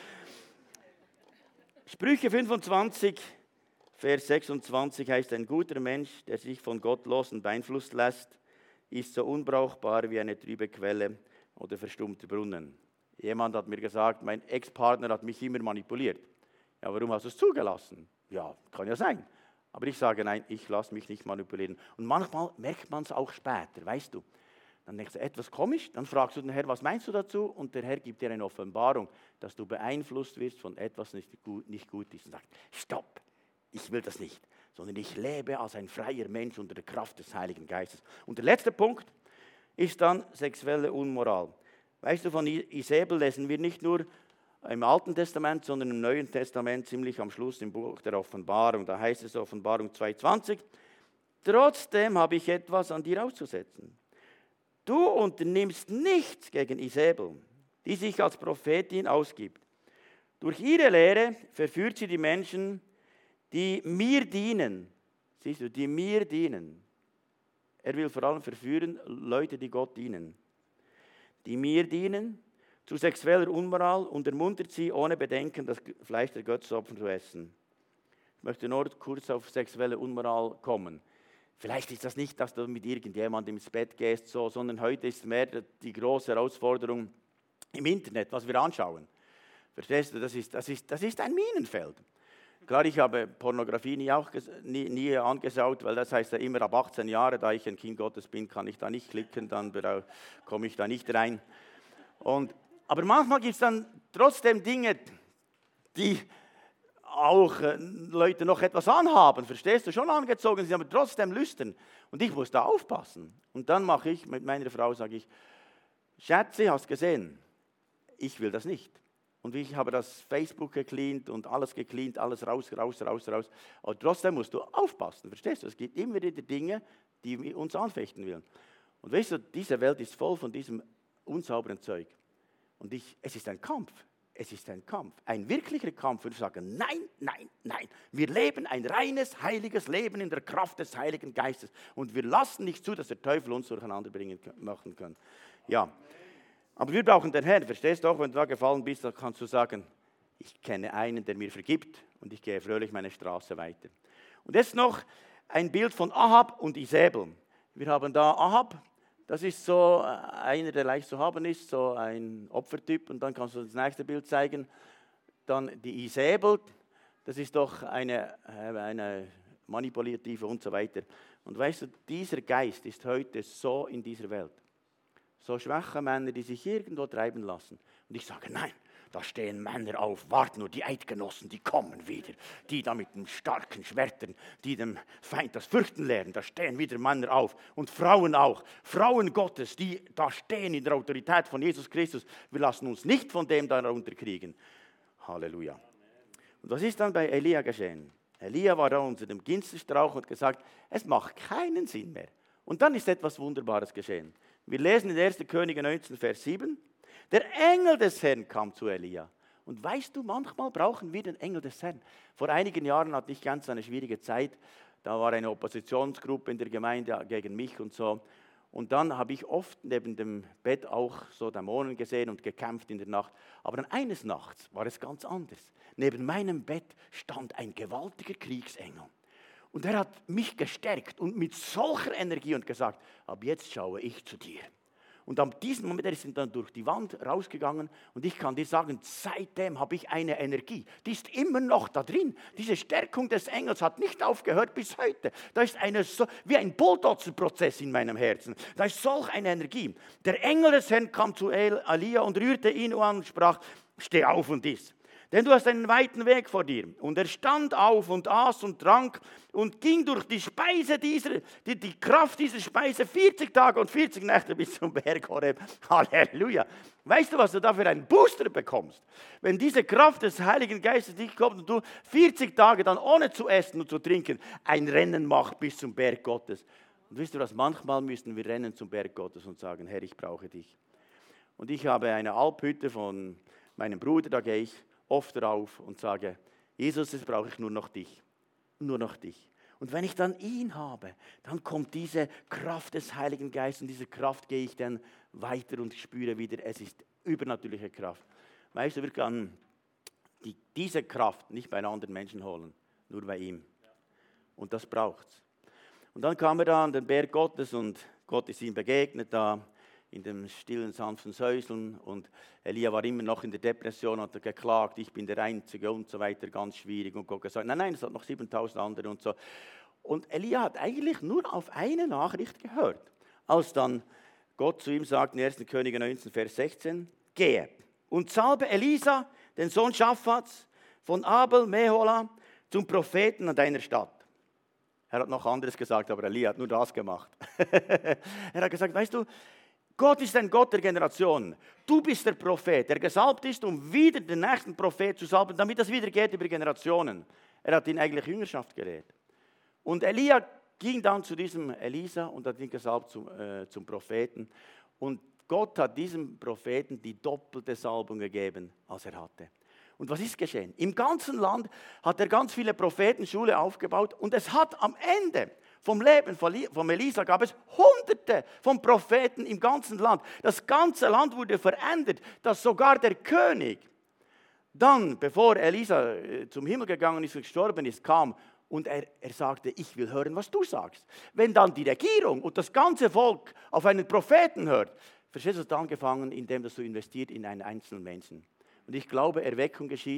Sprüche 25, Vers 26 heißt, ein guter Mensch, der sich von Gott los und beeinflusst lässt, ist so unbrauchbar wie eine trübe Quelle oder verstummter Brunnen. Jemand hat mir gesagt, mein Ex-Partner hat mich immer manipuliert. Ja, warum hast du es zugelassen? Ja, kann ja sein. Aber ich sage, nein, ich lasse mich nicht manipulieren. Und manchmal merkt man es auch später, weißt du. Dann denkst du, etwas komisch, dann fragst du den Herrn, was meinst du dazu? Und der Herr gibt dir eine Offenbarung, dass du beeinflusst wirst von etwas, das nicht gut ist. Und sagt, stopp, ich will das nicht, sondern ich lebe als ein freier Mensch unter der Kraft des Heiligen Geistes. Und der letzte Punkt ist dann sexuelle Unmoral. Weißt du, von Isabel lesen wir nicht nur im Alten Testament, sondern im Neuen Testament, ziemlich am Schluss im Buch der Offenbarung. Da heißt es Offenbarung 2,20, trotzdem habe ich etwas an dir auszusetzen. Du unternimmst nichts gegen Isabel, die sich als Prophetin ausgibt. Durch ihre Lehre verführt sie die Menschen, die mir dienen. Siehst du, die mir dienen. Er will vor allem verführen Leute, die Gott dienen. Die mir dienen, zu sexueller Unmoral und ermuntert sie ohne Bedenken, das Fleisch der Götzenopfer zu essen. Ich möchte nur kurz auf sexuelle Unmoral kommen. Vielleicht ist das nicht, dass du mit irgendjemandem ins Bett gehst, sondern heute ist mehr die große Herausforderung im Internet, was wir anschauen. Verstehst du, das ist ein Minenfeld. klar, ich habe Pornografie nie angeschaut, weil das heißt ja immer ab 18 Jahre, da ich ein Kind Gottes bin, kann ich da nicht klicken, dann komme ich da nicht rein. Aber manchmal gibt es dann trotzdem Dinge, die auch Leute noch etwas anhaben, verstehst du, schon angezogen sind, aber trotzdem lüstern. Und ich muss da aufpassen. Und dann mache ich mit meiner Frau, sage ich, Schätze, hast gesehen, ich will das nicht. Und ich habe das Facebook gecleant und alles gecleant, alles raus. Aber trotzdem musst du aufpassen, verstehst du? Es gibt immer wieder Dinge, die uns anfechten wollen. Und weißt du, diese Welt ist voll von diesem unsauberen Zeug. Und es ist ein Kampf. Es ist ein Kampf, ein wirklicher Kampf. Und ich sage, nein. Wir leben ein reines, heiliges Leben in der Kraft des Heiligen Geistes. Und wir lassen nicht zu, dass der Teufel uns durcheinander machen kann. Ja, aber wir brauchen den Herrn. Verstehst du auch, wenn du da gefallen bist, dann kannst du sagen, ich kenne einen, der mir vergibt und ich gehe fröhlich meine Straße weiter. Und jetzt noch ein Bild von Ahab und Isabel. Wir haben da Ahab. Das ist so einer, der leicht zu haben ist, so ein Opfertyp. Und dann kannst du das nächste Bild zeigen. Dann die Isabel, das ist doch eine manipulative und so weiter. Und weißt du, dieser Geist ist heute so in dieser Welt. So schwache Männer, die sich irgendwo treiben lassen. Und ich sage, nein, da stehen Männer auf, wart nur, die Eidgenossen, die kommen wieder. Die da mit den starken Schwertern, die dem Feind das Fürchten lehren, da stehen wieder Männer auf. Und Frauen auch, Frauen Gottes, die da stehen in der Autorität von Jesus Christus. Wir lassen uns nicht von dem da runterkriegen. Halleluja. Und was ist dann bei Elia geschehen? Elia war da unter dem Ginsterstrauch und hat gesagt, es macht keinen Sinn mehr. Und dann ist etwas Wunderbares geschehen. Wir lesen in 1. Könige 19, Vers 7. Der Engel des Herrn kam zu Elia. Und weißt du, manchmal brauchen wir den Engel des Herrn. Vor einigen Jahren hatte ich ganz eine schwierige Zeit. Da war eine Oppositionsgruppe in der Gemeinde gegen mich und so. Und dann habe ich oft neben dem Bett auch so Dämonen gesehen und gekämpft in der Nacht. Aber dann eines Nachts war es ganz anders. Neben meinem Bett stand ein gewaltiger Kriegsengel. Und er hat mich gestärkt und mit solcher Energie und gesagt, ab jetzt schaue ich zu dir. Und an diesem Moment, er ist dann durch die Wand rausgegangen und ich kann dir sagen, seitdem habe ich eine Energie. Die ist immer noch da drin. Diese Stärkung des Engels hat nicht aufgehört bis heute. Da ist wie ein Bulldozer-Prozess in meinem Herzen. Da ist solch eine Energie. Der Engel des Herrn kam zu Elia und rührte ihn an und sprach, steh auf und iss. Denn du hast einen weiten Weg vor dir. Und er stand auf und aß und trank und ging durch die Speise die Kraft dieser Speise 40 Tage und 40 Nächte bis zum Berg Horeb. Halleluja. Weißt du, was du da für einen Booster bekommst? Wenn diese Kraft des Heiligen Geistes dich kommt und du 40 Tage dann ohne zu essen und zu trinken ein Rennen machst bis zum Berg Gottes. Und wisst du was, manchmal müssen wir rennen zum Berg Gottes und sagen, Herr, ich brauche dich. Und ich habe eine Alphütte von meinem Bruder, da gehe ich oft drauf und sage, Jesus, jetzt brauche ich nur noch dich. Nur noch dich. Und wenn ich dann ihn habe, dann kommt diese Kraft des Heiligen Geistes und diese Kraft gehe ich dann weiter und spüre wieder, es ist übernatürliche Kraft. Weißt du, wir können diese Kraft nicht bei anderen Menschen holen, nur bei ihm. Und das braucht es. Und dann kam er da an den Berg Gottes und Gott ist ihm begegnet da in dem stillen, sanften Säuseln. Und Elia war immer noch in der Depression, hat geklagt, ich bin der Einzige und so weiter, ganz schwierig. Und Gott gesagt, nein, es hat noch 7000 andere und so. Und Elia hat eigentlich nur auf eine Nachricht gehört. Als dann Gott zu ihm sagt in 1. Könige 19, Vers 16, gehe und salbe Elisa, den Sohn Schaphats, von Abel Mehola, zum Propheten an deiner Stadt. Er hat noch anderes gesagt, aber Elia hat nur das gemacht. Er hat gesagt, weißt du, Gott ist ein Gott der Generation. Du bist der Prophet, der gesalbt ist, um wieder den nächsten Prophet zu salben, damit das wieder geht über Generationen. Er hat ihn eigentlich Jüngerschaft gelehrt. Und Elia ging dann zu diesem Elisa und hat ihn gesalbt zum Propheten. Und Gott hat diesem Propheten die doppelte Salbung gegeben, als er hatte. Und was ist geschehen? Im ganzen Land hat er ganz viele Prophetenschule aufgebaut und es hat am Ende vom Leben von Elisa gab es Hunderte von Propheten im ganzen Land. Das ganze Land wurde verändert, dass sogar der König dann, bevor Elisa zum Himmel gegangen ist und gestorben ist, kam und er sagte, ich will hören, was du sagst. Wenn dann die Regierung und das ganze Volk auf einen Propheten hört, verstehst du, es hat angefangen, indem du investiert in einen einzelnen Menschen. Und ich glaube, Erweckung geschieht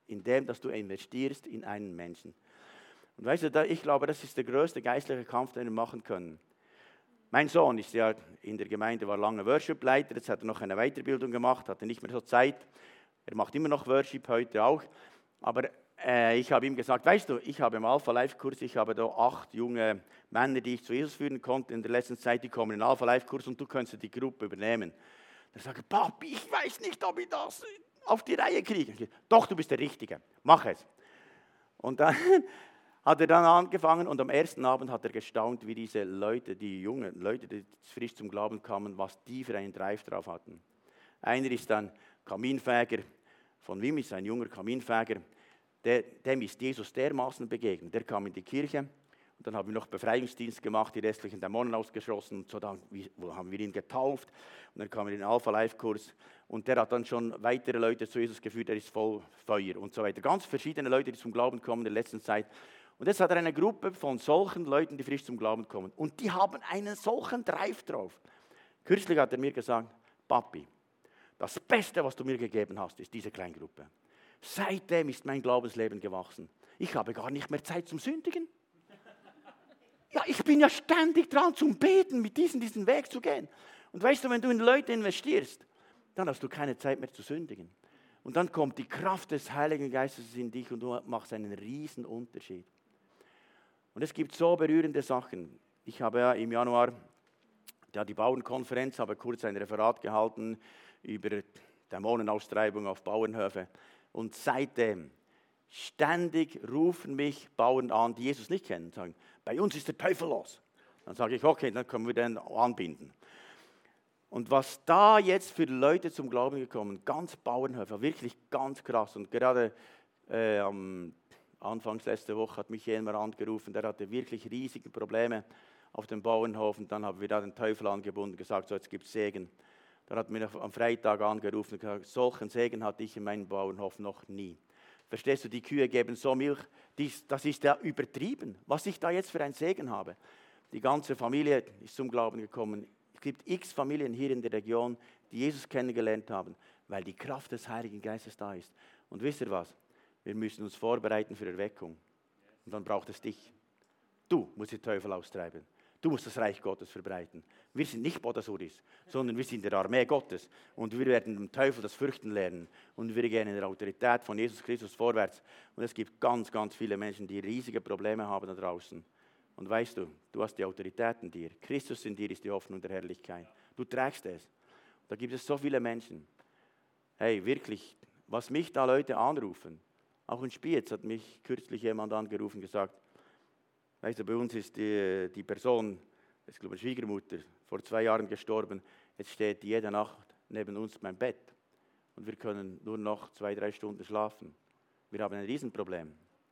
indem dass du investierst in einen Menschen. Und weißt du, ich glaube, das ist der größte geistliche Kampf, den wir machen können. Mein Sohn ist ja in der Gemeinde, war lange Worship-Leiter, jetzt hat er noch eine Weiterbildung gemacht, hatte nicht mehr so Zeit. Er macht immer noch Worship, heute auch. Aber ich habe ihm gesagt, weißt du, ich habe im Alpha-Life-Kurs, ich habe da 8 junge Männer, die ich zu Jesus führen konnte in der letzten Zeit, die kommen in den Alpha-Life-Kurs und du könntest die Gruppe übernehmen. Er sagt, Papi, ich weiß nicht, ob ich das auf die Reihe kriege. Doch, du bist der Richtige, mach es. Und dann hat er dann angefangen und am ersten Abend hat er gestaunt, wie diese Leute, die jungen Leute, die frisch zum Glauben kamen, was die für einen Drive drauf hatten. Einer ist dann Kaminfeger von Wimmis, ein junger Kaminfeger, dem ist Jesus dermaßen begegnet. Der kam in die Kirche und dann haben wir noch Befreiungsdienst gemacht, die restlichen Dämonen ausgeschossen und so dann haben wir ihn getauft und dann kam er in den Alpha-Life-Kurs und der hat dann schon weitere Leute zu Jesus geführt, der ist voll Feuer und so weiter. Ganz verschiedene Leute, die zum Glauben kommen in der letzten Zeit. Und jetzt hat er eine Gruppe von solchen Leuten, die frisch zum Glauben kommen und die haben einen solchen Drive drauf. Kürzlich hat er mir gesagt, Papi, das Beste, was du mir gegeben hast, ist diese Kleingruppe. Seitdem ist mein Glaubensleben gewachsen. Ich habe gar nicht mehr Zeit zum Sündigen. Ja, ich bin ja ständig dran zum Beten, mit diesen Weg zu gehen. Und weißt du, wenn du in Leute investierst, dann hast du keine Zeit mehr zu sündigen. Und dann kommt die Kraft des Heiligen Geistes in dich und du machst einen riesen Unterschied. Und es gibt so berührende Sachen. Ich habe ja im Januar die Bauernkonferenz, habe kurz ein Referat gehalten über Dämonenaustreibung auf Bauernhöfe. Und seitdem ständig rufen mich Bauern an, die Jesus nicht kennen, und sagen, bei uns ist der Teufel los. Dann sage ich, okay, dann können wir den anbinden. Und was da jetzt für Leute zum Glauben gekommen, ganz Bauernhöfe, wirklich ganz krass. Und gerade Anfangs letzte Woche hat mich jemand angerufen, der hatte wirklich riesige Probleme auf dem Bauernhof. Und dann haben wir da den Teufel angebunden und gesagt, so jetzt gibt es Segen. Dann hat mir am Freitag angerufen und gesagt, solchen Segen hatte ich in meinem Bauernhof noch nie. Verstehst du, die Kühe geben so Milch, das ist ja übertrieben, was ich da jetzt für einen Segen habe. Die ganze Familie ist zum Glauben gekommen. Es gibt x Familien hier in der Region, die Jesus kennengelernt haben, weil die Kraft des Heiligen Geistes da ist. Und wisst ihr was? Wir müssen uns vorbereiten für Erweckung. Und dann braucht es dich. Du musst den Teufel austreiben. Du musst das Reich Gottes verbreiten. Wir sind nicht Bodasuris, sondern wir sind der Armee Gottes. Und wir werden dem Teufel das Fürchten lernen. Und wir gehen in der Autorität von Jesus Christus vorwärts. Und es gibt ganz, ganz viele Menschen, die riesige Probleme haben da draußen. Und weißt du, du hast die Autorität in dir. Christus in dir ist die Hoffnung der Herrlichkeit. Du trägst es. Da gibt es so viele Menschen. Hey, wirklich, was mich da Leute anrufen. Auch in Spiez hat mich kürzlich jemand angerufen und gesagt, weißt du, bei uns ist die Person, das ist glaube ich Schwiegermutter, vor 2 Jahren gestorben. Jetzt steht jede Nacht neben uns beim Bett. Und wir können nur noch 2-3 Stunden schlafen. Wir haben ein Riesenproblem.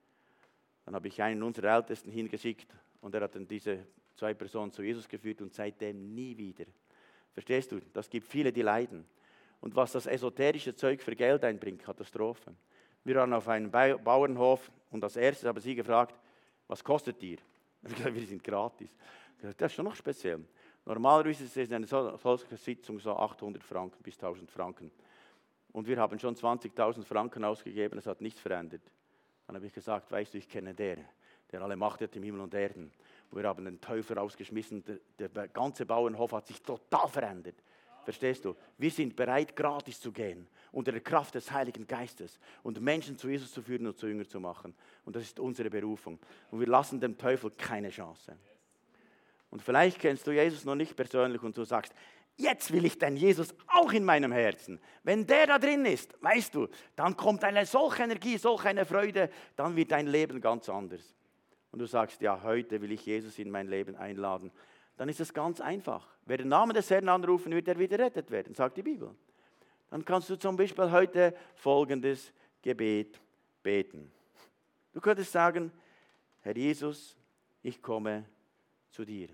Dann habe ich einen unserer Ältesten hingeschickt und er hat dann diese 2 Personen zu Jesus geführt und seitdem nie wieder. Verstehst du? Das gibt viele, die leiden. Und was das esoterische Zeug für Geld einbringt, Katastrophe. Wir waren auf einem Bauernhof und als erstes haben sie gefragt, was kostet ihr? Ich habe gesagt, wir sind gratis. Das ist schon noch speziell. Normalerweise ist eine solche Sitzung so 800 Franken bis 1000 Franken. Und wir haben schon 20.000 Franken ausgegeben, es hat nichts verändert. Dann habe ich gesagt, weißt du, ich kenne der alle Macht hat im Himmel und Erden. Und wir haben den Teufel rausgeschmissen, der ganze Bauernhof hat sich total verändert. Verstehst du? Wir sind bereit, gratis zu gehen, unter der Kraft des Heiligen Geistes und Menschen zu Jesus zu führen und zu Jünger zu machen. Und das ist unsere Berufung. Und wir lassen dem Teufel keine Chance. Und vielleicht kennst du Jesus noch nicht persönlich und du sagst, jetzt will ich den Jesus auch in meinem Herzen. Wenn der da drin ist, weißt du, dann kommt eine solche Energie, solche eine Freude, dann wird dein Leben ganz anders. Und du sagst, ja, heute will ich Jesus in mein Leben einladen. Dann ist es ganz einfach. Wer den Namen des Herrn anrufen wird, der wird errettet werden, sagt die Bibel. Dann kannst du zum Beispiel heute folgendes Gebet beten. Du könntest sagen, Herr Jesus, ich komme zu dir.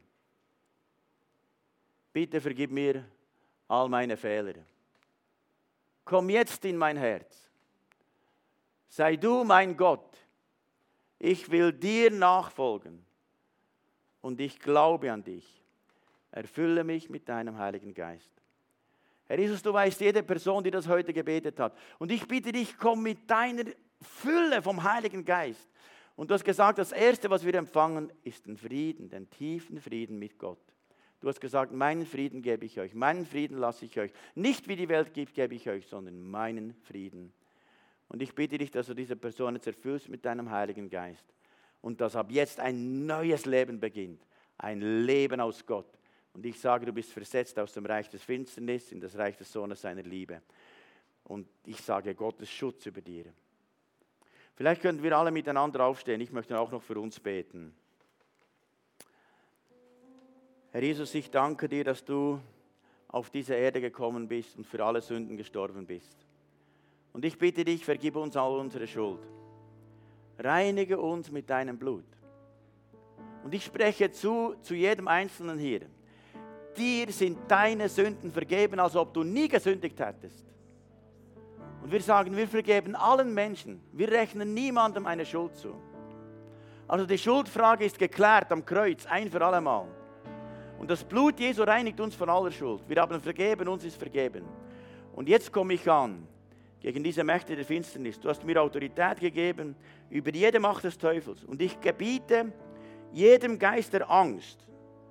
Bitte vergib mir all meine Fehler. Komm jetzt in mein Herz. Sei du mein Gott. Ich will dir nachfolgen. Und ich glaube an dich. Erfülle mich mit deinem Heiligen Geist. Herr Jesus, du weißt jede Person, die das heute gebetet hat. Und ich bitte dich, komm mit deiner Fülle vom Heiligen Geist. Und du hast gesagt, das Erste, was wir empfangen, ist den Frieden, den tiefen Frieden mit Gott. Du hast gesagt, meinen Frieden gebe ich euch, meinen Frieden lasse ich euch. Nicht wie die Welt gibt, gebe ich euch, sondern meinen Frieden. Und ich bitte dich, dass du diese Person jetzt erfüllst mit deinem Heiligen Geist. Und dass ab jetzt ein neues Leben beginnt. Ein Leben aus Gott. Und ich sage, du bist versetzt aus dem Reich des Finsternis in das Reich des Sohnes seiner Liebe. Und ich sage Gottes Schutz über dir. Vielleicht könnten wir alle miteinander aufstehen. Ich möchte auch noch für uns beten. Herr Jesus, ich danke dir, dass du auf diese Erde gekommen bist und für alle Sünden gestorben bist. Und ich bitte dich, vergib uns all unsere Schuld. Reinige uns mit deinem Blut. Und ich spreche zu jedem Einzelnen hier. Dir sind deine Sünden vergeben, als ob du nie gesündigt hättest. Und wir sagen, wir vergeben allen Menschen. Wir rechnen niemandem eine Schuld zu. Also die Schuldfrage ist geklärt am Kreuz, ein für alle Mal. Und das Blut Jesu reinigt uns von aller Schuld. Wir haben vergeben, uns ist vergeben. Und jetzt komme ich an gegen diese Mächte der Finsternis. Du hast mir Autorität gegeben über jede Macht des Teufels. Und ich gebiete jedem Geist der Angst,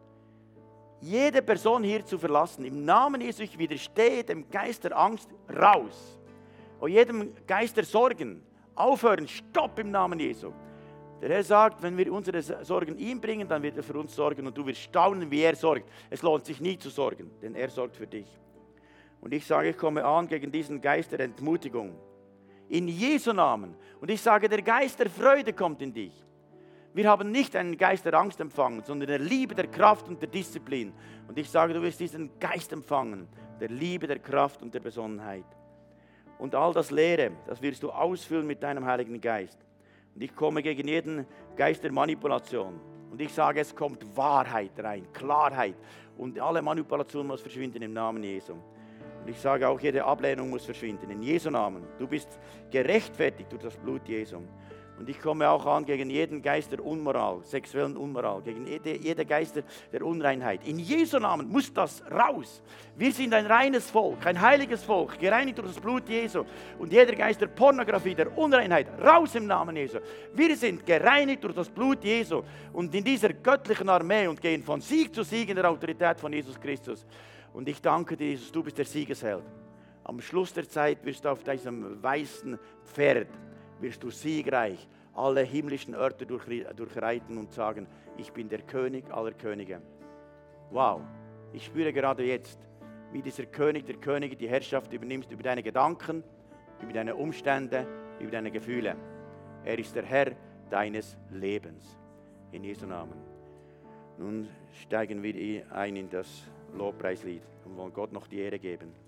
jede Person hier zu verlassen. Im Namen Jesu, ich widerstehe dem Geist der Angst raus. Und jedem Geist der Sorgen aufhören, stopp im Namen Jesu. Der Herr sagt, wenn wir unsere Sorgen ihm bringen, dann wird er für uns sorgen und du wirst staunen, wie er sorgt. Es lohnt sich nie zu sorgen, denn er sorgt für dich. Und ich sage, ich komme an gegen diesen Geist der Entmutigung. In Jesu Namen. Und ich sage, der Geist der Freude kommt in dich. Wir haben nicht einen Geist der Angst empfangen, sondern der Liebe, der Kraft und der Disziplin. Und ich sage, du wirst diesen Geist empfangen, der Liebe, der Kraft und der Besonnenheit. Und all das Leere, das wirst du ausfüllen mit deinem Heiligen Geist. Und ich komme gegen jeden Geist der Manipulation. Und ich sage, es kommt Wahrheit rein, Klarheit. Und alle Manipulation muss verschwinden im Namen Jesu. Und ich sage auch, jede Ablehnung muss verschwinden. In Jesu Namen. Du bist gerechtfertigt durch das Blut Jesu. Und ich komme auch an gegen jeden Geist der Unmoral, sexuellen Unmoral, gegen jede Geist der Unreinheit. In Jesu Namen muss das raus. Wir sind ein reines Volk, ein heiliges Volk, gereinigt durch das Blut Jesu. Und jeder Geist der Pornografie, der Unreinheit, raus im Namen Jesu. Wir sind gereinigt durch das Blut Jesu und in dieser göttlichen Armee und gehen von Sieg zu Sieg in der Autorität von Jesus Christus. Und ich danke dir, Jesus, du bist der Siegesheld. Am Schluss der Zeit wirst du auf diesem weißen Pferd wirst du siegreich alle himmlischen Örter durchreiten und sagen, ich bin der König aller Könige. Wow, ich spüre gerade jetzt, wie dieser König der Könige die Herrschaft übernimmt über deine Gedanken, über deine Umstände, über deine Gefühle. Er ist der Herr deines Lebens. In Jesu Namen. Nun steigen wir ein in das Lobpreislied und wollen Gott noch die Ehre geben.